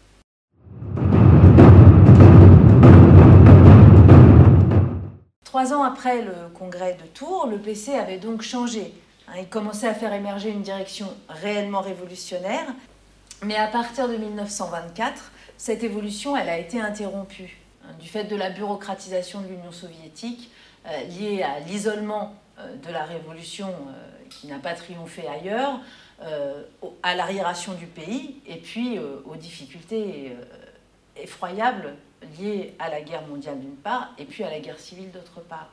Trois ans après le congrès de Tours, le P C avait donc changé. Il commençait à faire émerger une direction réellement révolutionnaire, mais à partir de mille neuf cent vingt-quatre, cette évolution elle a été interrompue du fait de la bureaucratisation de l'Union soviétique, euh, liée à l'isolement euh, de la révolution euh, qui n'a pas triomphé ailleurs, euh, à l'arriération du pays, et puis euh, aux difficultés euh, effroyables liées à la guerre mondiale d'une part, et puis à la guerre civile d'autre part.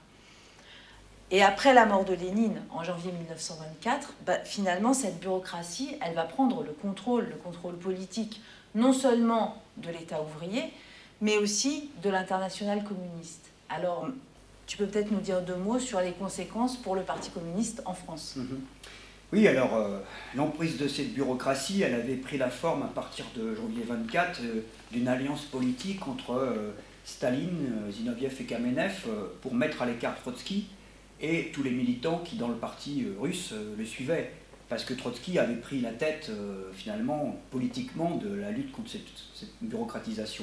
Et après la mort de Lénine, en janvier mille neuf cent vingt-quatre, bah, finalement, cette bureaucratie, elle va prendre le contrôle, le contrôle politique, non seulement de l'État ouvrier, mais aussi de l'internationale communiste. Alors, tu peux peut-être nous dire deux mots sur les conséquences pour le Parti communiste en France. Mmh. Oui, alors, euh, l'emprise de cette bureaucratie, elle avait pris la forme à partir de janvier vingt-quatre euh, d'une alliance politique entre euh, Staline, euh, Zinoviev et Kamenev euh, pour mettre à l'écart Trotsky et tous les militants qui, dans le parti euh, russe, euh, le suivaient. Parce que Trotsky avait pris la tête, euh, finalement, politiquement, de la lutte contre cette, cette bureaucratisation.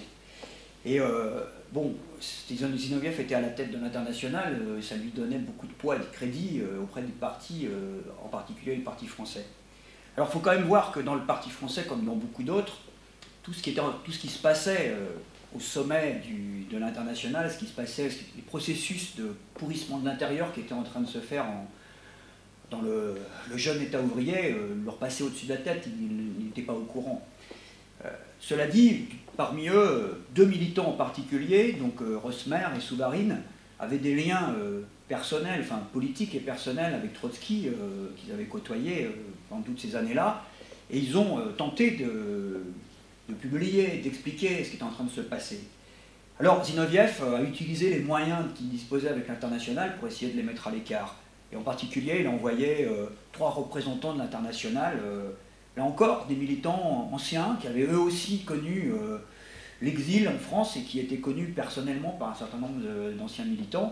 Et euh, bon, Zinoviev était à la tête de l'international, euh, ça lui donnait beaucoup de poids et de crédit euh, auprès du parti, euh, en particulier le parti français. Alors il faut quand même voir que dans le parti français, comme dans beaucoup d'autres, tout ce qui était, tout ce qui se passait euh, au sommet du, de l'international, ce qui se passait, les processus de pourrissement de l'intérieur qui étaient en train de se faire en, dans le, le jeune État ouvrier, euh, leur passaient au-dessus de la tête, ils n'étaient pas au courant. Euh, cela dit, parmi eux, deux militants en particulier, donc euh, Rosmer et Souvarine, avaient des liens euh, personnels, enfin politiques et personnels avec Trotsky, euh, qu'ils avaient côtoyé euh, pendant toutes ces années-là, et ils ont euh, tenté de, de publier, d'expliquer ce qui était en train de se passer. Alors Zinoviev a utilisé les moyens qu'il disposait avec l'international pour essayer de les mettre à l'écart. Et en particulier, il a envoyé euh, trois représentants de l'international, euh, là encore, des militants anciens qui avaient eux aussi connu euh, l'exil en France et qui étaient connus personnellement par un certain nombre d'anciens militants.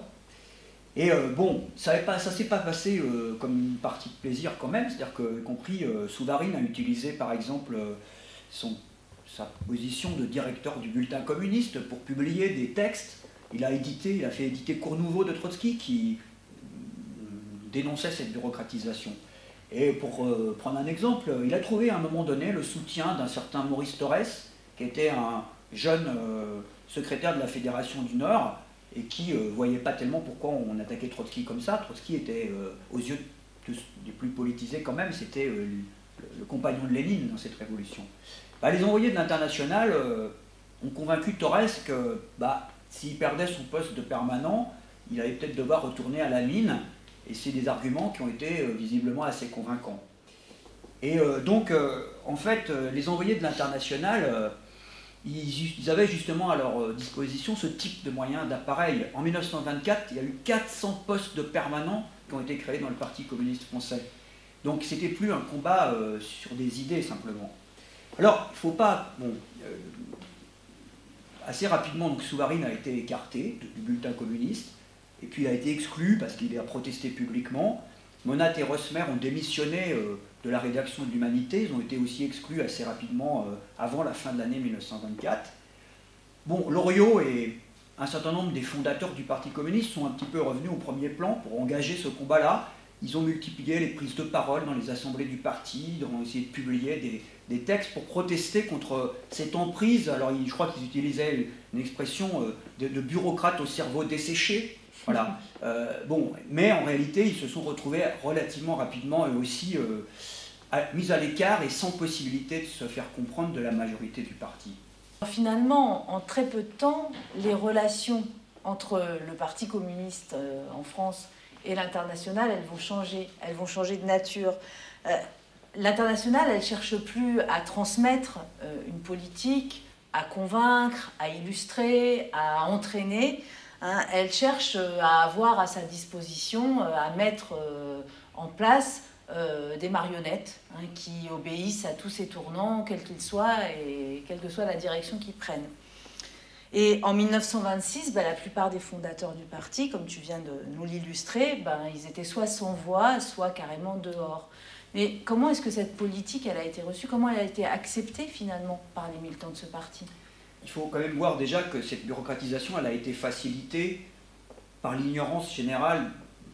Et euh, bon, ça ne s'est pas passé euh, comme une partie de plaisir quand même, c'est-à-dire que, y compris euh, Souvarine a utilisé par exemple euh, son, sa position de directeur du bulletin communiste pour publier des textes. Il a édité, il a fait éditer Cours Nouveau de Trotsky qui euh, dénonçait cette bureaucratisation. Et pour euh, prendre un exemple, il a trouvé à un moment donné le soutien d'un certain Maurice Torres, qui était un jeune euh, secrétaire de la Fédération du Nord, et qui ne euh, voyait pas tellement pourquoi on attaquait Trotsky comme ça. Trotsky était, euh, aux yeux de, des plus politisés quand même, c'était euh, le, le compagnon de Lénine dans cette révolution. Bah, les envoyés de l'international euh, ont convaincu Torres que bah, s'il perdait son poste de permanent, il allait peut-être devoir retourner à la mine. Et c'est des arguments qui ont été euh, visiblement assez convaincants. Et euh, donc, euh, en fait, euh, les envoyés de l'international, euh, ils, ils avaient justement à leur euh, disposition ce type de moyens, d'appareils. En mille neuf cent vingt-quatre, il y a eu quatre cents postes de permanents qui ont été créés dans le Parti communiste français. Donc, c'était plus un combat euh, sur des idées, simplement. Alors, il ne faut pas... Bon, euh, assez rapidement, donc, Souvarine a été écarté du bulletin communiste. Et puis il a été exclu parce qu'il a protesté publiquement. Monat et Rosmer ont démissionné euh, de la rédaction de l'Humanité. Ils ont été aussi exclus assez rapidement euh, avant la fin de l'année mille neuf cent vingt-quatre. Bon, Loriot et un certain nombre des fondateurs du Parti communiste sont un petit peu revenus au premier plan pour engager ce combat-là. Ils ont multiplié les prises de parole dans les assemblées du parti, ils ont essayé de publier des, des textes pour protester contre cette emprise. Alors je crois qu'ils utilisaient une expression euh, de, de bureaucrate au cerveau desséché. Voilà. Euh, bon, mais en réalité, ils se sont retrouvés relativement rapidement eux aussi euh, à, mis à l'écart et sans possibilité de se faire comprendre de la majorité du parti. Finalement, en très peu de temps, les relations entre le Parti communiste en France et l'international, elles vont changer, elles vont changer de nature. Euh, L'international, elle ne cherche plus à transmettre euh, une politique, à convaincre, à illustrer, à entraîner. Hein. Elle cherche à avoir à sa disposition, à mettre euh, en place euh, des marionnettes hein, qui obéissent à tous ces tournants, quels qu'ils soient et quelle que soit la direction qu'ils prennent. Et en mille neuf cent vingt-six, ben, la plupart des fondateurs du parti, comme tu viens de nous l'illustrer, ben, ils étaient soit sans voix, soit carrément dehors. Mais comment est-ce que cette politique elle a été reçue? Comment elle a été acceptée finalement par les militants de ce parti? Il faut quand même voir déjà que cette bureaucratisation elle a été facilitée par l'ignorance générale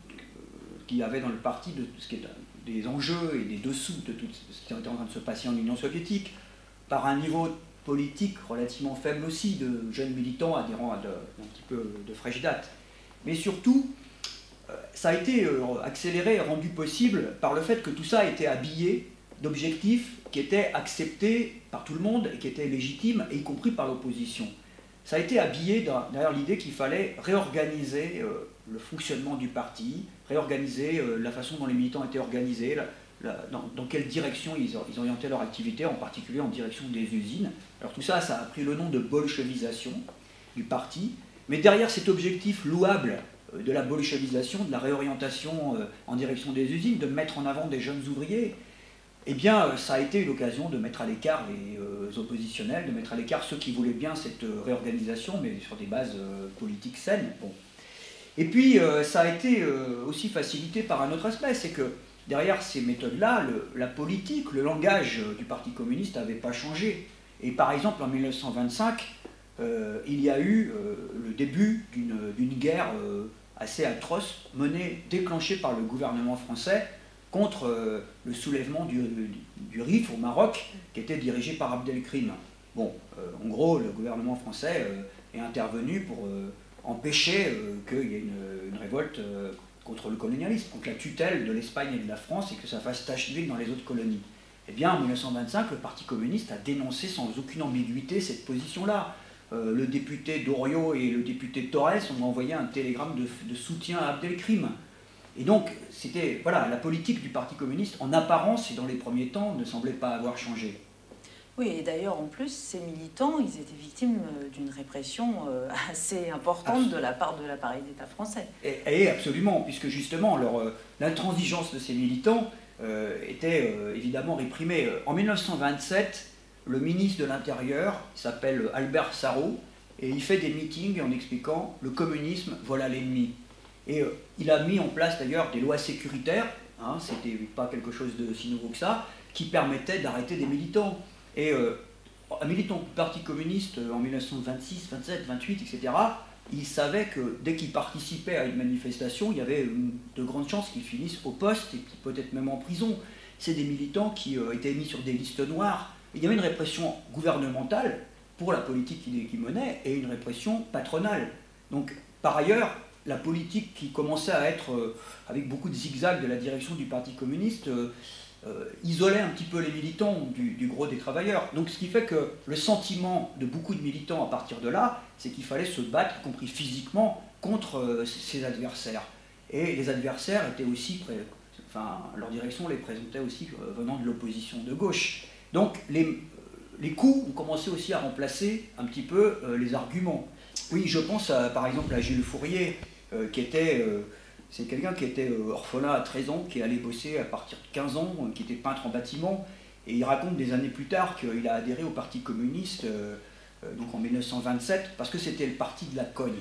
qu'il y avait dans le parti de ce qui est des enjeux et des dessous de tout ce qui était en train de se passer en Union soviétique, par un niveau politique relativement faible aussi de jeunes militants adhérents à de, un petit peu de fraîche date. Mais surtout, ça a été accéléré et rendu possible par le fait que tout ça a été habillé d'objectifs qui étaient acceptés par tout le monde et qui étaient légitimes, y compris par l'opposition. Ça a été habillé derrière l'idée qu'il fallait réorganiser le fonctionnement du parti, réorganiser la façon dont les militants étaient organisés, la, la, dans, dans quelle direction ils, ils orientaient leur activité, en particulier en direction des usines. Alors tout ça, ça a pris le nom de bolchevisation du parti, mais derrière cet objectif louable de la bolchevisation, de la réorientation en direction des usines, de mettre en avant des jeunes ouvriers, eh bien, ça a été l'occasion de mettre à l'écart les euh, oppositionnels, de mettre à l'écart ceux qui voulaient bien cette euh, réorganisation, mais sur des bases euh, politiques saines. Bon. Et puis, euh, ça a été euh, aussi facilité par un autre aspect, c'est que derrière ces méthodes-là, la politique, le langage du Parti communiste n'avait pas changé. Et par exemple, en mille neuf cent vingt-cinq, euh, il y a eu euh, le début d'une guerre euh, assez atroce, menée, déclenchée par le gouvernement français, contre euh, le soulèvement du, du, du Rif au Maroc, qui était dirigé par Abdelkrim. Bon, euh, en gros, le gouvernement français euh, est intervenu pour euh, empêcher euh, qu'il y ait une, une révolte euh, contre le colonialisme, contre la tutelle de l'Espagne et de la France, et que ça fasse tache d'huile dans les autres colonies. Eh bien, en mille neuf cent vingt-cinq, le Parti communiste a dénoncé sans aucune ambiguïté cette position-là. Euh, le député Doriot et le député Torres ont envoyé un télégramme de, de soutien à Abdelkrim. Et donc, c'était, voilà, la politique du Parti communiste, en apparence et dans les premiers temps, ne semblait pas avoir changé. Oui, et d'ailleurs, en plus, ces militants, ils étaient victimes d'une répression assez importante Absol- de la part de l'appareil d'État français. Et, et absolument, puisque justement, leur, l'intransigeance de ces militants euh, était euh, évidemment réprimée. En mille neuf cent vingt-sept, le ministre de l'Intérieur, il s'appelle Albert Sarraut, et il fait des meetings en expliquant « le communisme, voilà l'ennemi ». Et euh, il a mis en place d'ailleurs des lois sécuritaires, hein, c'était pas quelque chose de si nouveau que ça, qui permettaient d'arrêter des militants. Et euh, un militant du Parti communiste euh, en mille neuf cent vingt-six, vingt-sept, vingt-huit, et cetera, il savait que dès qu'il participait à une manifestation, il y avait une, de grandes chances qu'il finisse au poste et peut-être même en prison. C'est des militants qui euh, étaient mis sur des listes noires. Il y avait une répression gouvernementale pour la politique qu'ils qui menaient et une répression patronale. Donc, par ailleurs, la politique qui commençait à être, euh, avec beaucoup de zigzags de la direction du Parti communiste, euh, euh, isolait un petit peu les militants du, du gros des travailleurs. Donc ce qui fait que le sentiment de beaucoup de militants à partir de là, c'est qu'il fallait se battre, y compris physiquement, contre euh, ses adversaires. Et les adversaires étaient aussi, pré... enfin, leur direction les présentait aussi euh, venant de l'opposition de gauche. Donc les, les coups ont commencé aussi à remplacer un petit peu euh, les arguments. Oui, je pense à, par exemple à Jules Fourier, euh, qui était, euh, c'est quelqu'un qui était euh, orphelin à treize ans, qui allait bosser à partir de quinze ans, euh, qui était peintre en bâtiment, et il raconte des années plus tard qu'il a adhéré au Parti communiste, euh, euh, donc en mille neuf cent vingt-sept, parce que c'était le parti de la cogne.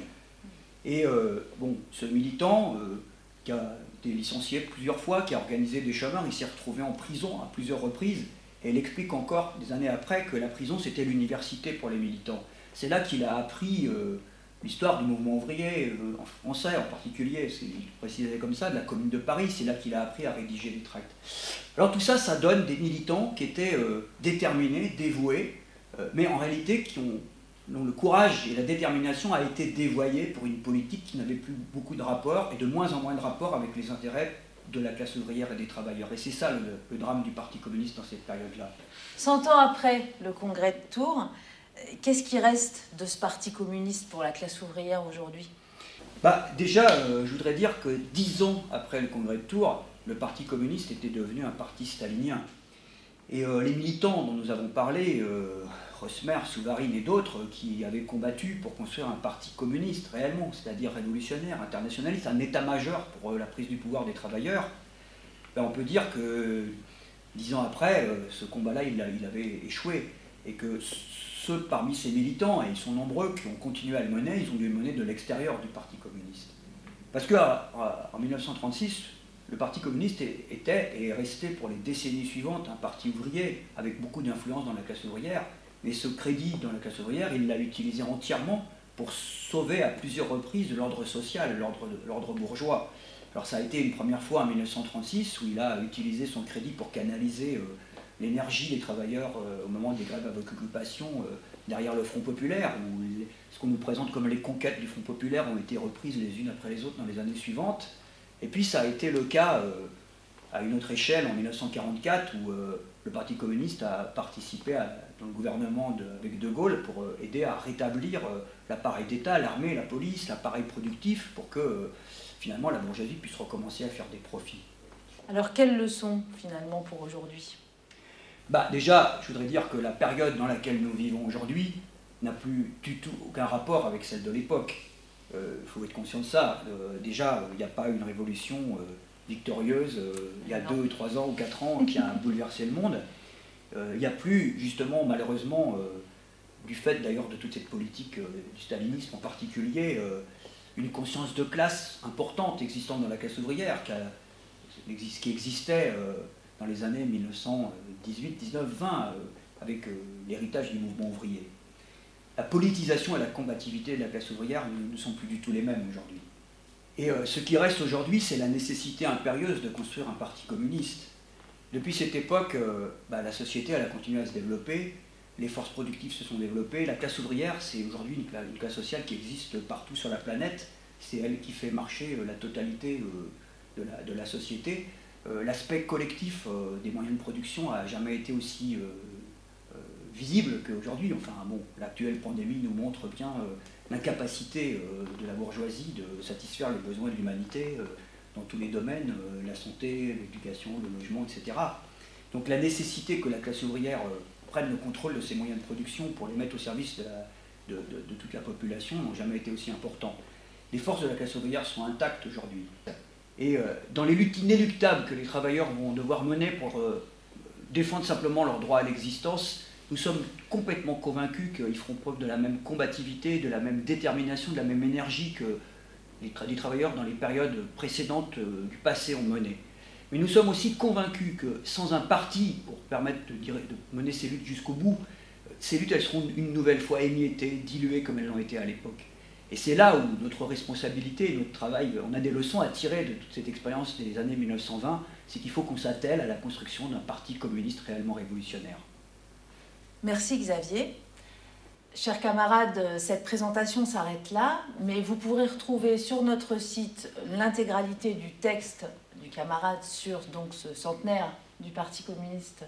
Et euh, bon, ce militant, euh, qui a été licencié plusieurs fois, qui a organisé des chemins, il s'est retrouvé en prison à plusieurs reprises, et il explique encore des années après que la prison c'était l'université pour les militants. C'est là qu'il a appris euh, l'histoire du mouvement ouvrier, euh, en français en particulier, il précisait comme ça, de la Commune de Paris, c'est là qu'il a appris à rédiger les tracts. Alors tout ça, ça donne des militants qui étaient euh, déterminés, dévoués, euh, mais en réalité qui ont dont le courage et la détermination a été dévoyés pour une politique qui n'avait plus beaucoup de rapport et de moins en moins de rapport avec les intérêts de la classe ouvrière et des travailleurs. Et c'est ça le, le drame du Parti communiste dans cette période-là. Cent ans après le congrès de Tours, qu'est-ce qui reste de ce Parti communiste pour la classe ouvrière aujourd'hui? Bah, déjà, euh, je voudrais dire que dix ans après le congrès de Tours, le Parti communiste était devenu un parti stalinien. Et euh, les militants dont nous avons parlé, euh, Rosmer, Souvarine et d'autres, qui avaient combattu pour construire un parti communiste réellement, c'est-à-dire révolutionnaire, internationaliste, un état-major pour euh, la prise du pouvoir des travailleurs, ben, on peut dire que dix ans après, euh, ce combat-là, il, il avait échoué. Et que ceux parmi ces militants, et ils sont nombreux, qui ont continué à le mener, ils ont dû le mener de l'extérieur du Parti communiste. Parce qu'en mille neuf cent trente-six, le Parti communiste était et est resté pour les décennies suivantes un parti ouvrier avec beaucoup d'influence dans la classe ouvrière. Mais ce crédit dans la classe ouvrière, il l'a utilisé entièrement pour sauver à plusieurs reprises l'ordre social, l'ordre bourgeois. Alors ça a été une première fois en mille neuf cent trente-six où il a utilisé son crédit pour canaliser euh, l'énergie des travailleurs euh, au moment des grèves avec occupation euh, derrière le Front populaire, où les, ce qu'on nous présente comme les conquêtes du Front populaire ont été reprises les unes après les autres dans les années suivantes. Et puis ça a été le cas euh, à une autre échelle en mille neuf cent quarante-quatre où euh, le Parti communiste a participé à, dans le gouvernement de, avec De Gaulle pour euh, aider à rétablir euh, l'appareil d'État, l'armée, la police, l'appareil productif pour que euh, finalement la bourgeoisie puisse recommencer à faire des profits. Alors quelles leçons finalement pour aujourd'hui? Bah, déjà, je voudrais dire que la période dans laquelle nous vivons aujourd'hui n'a plus du tout aucun rapport avec celle de l'époque. Il euh, faut être conscient de ça. Euh, déjà, il n'y a pas une révolution euh, victorieuse euh, il y a deux, trois ans ou quatre ans qui a bouleversé le monde. Euh, il n'y a plus, justement, malheureusement, euh, du fait d'ailleurs de toute cette politique euh, du stalinisme en particulier, euh, une conscience de classe importante existant dans la classe ouvrière, qui, a, qui existait euh, dans les années mille neuf cent dix-huit, dix-neuf, vingt, euh, avec euh, l'héritage du mouvement ouvrier. La politisation et la combativité de la classe ouvrière ne, ne sont plus du tout les mêmes aujourd'hui. Et euh, ce qui reste aujourd'hui, c'est la nécessité impérieuse de construire un parti communiste. Depuis cette époque, euh, bah, la société elle a continué à se développer, les forces productives se sont développées, la classe ouvrière, c'est aujourd'hui une, une classe sociale qui existe partout sur la planète, c'est elle qui fait marcher euh, la totalité euh, de, la, de la société. Euh, L'aspect collectif euh, des moyens de production n'a jamais été aussi euh, euh, visible qu'aujourd'hui. Enfin bon, l'actuelle pandémie nous montre bien euh, l'incapacité euh, de la bourgeoisie de satisfaire les besoins de l'humanité euh, dans tous les domaines, euh, la santé, l'éducation, le logement, et cetera. Donc la nécessité que la classe ouvrière euh, prenne le contrôle de ces moyens de production pour les mettre au service de, la, de, de, de toute la population n'ont jamais été aussi importants. Les forces de la classe ouvrière sont intactes aujourd'hui. Et euh, dans les luttes inéluctables que les travailleurs vont devoir mener pour euh, défendre simplement leur droit à l'existence, nous sommes complètement convaincus qu'ils feront preuve de la même combativité, de la même détermination, de la même énergie que les, tra les travailleurs dans les périodes précédentes euh, du passé ont mené. Mais nous sommes aussi convaincus que sans un parti pour permettre de, de mener ces luttes jusqu'au bout, ces luttes elles seront une nouvelle fois émiettées, diluées comme elles l'ont été à l'époque. Et c'est là où notre responsabilité, notre travail, on a des leçons à tirer de toute cette expérience des années mille neuf cent vingt, c'est qu'il faut qu'on s'attelle à la construction d'un parti communiste réellement révolutionnaire. Merci Xavier. Chers camarades, cette présentation s'arrête là, mais vous pourrez retrouver sur notre site l'intégralité du texte du camarade sur donc, ce centenaire du Parti communiste.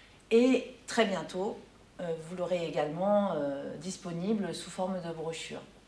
Et très bientôt, vous l'aurez également euh, disponible sous forme de brochure.